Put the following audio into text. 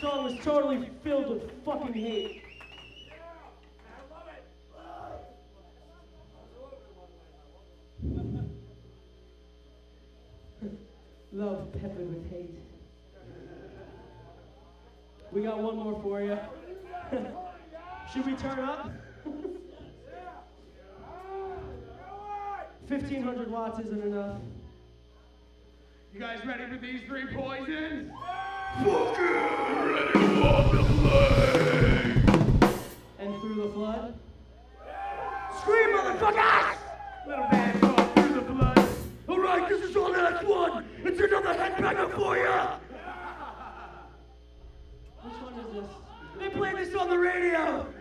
song was totally filled with fucking hate. Love peppered with hate. We got one more for you. Should we turn up? 1,500 watts isn't enough. You guys ready for these three poisons? Fucking ready to walk the flame! And through the flood? Scream, motherfuckers! Little man called Through the Flood. Alright, this is our last one! It's another headbanger for ya! Which one is this? They played this on the radio!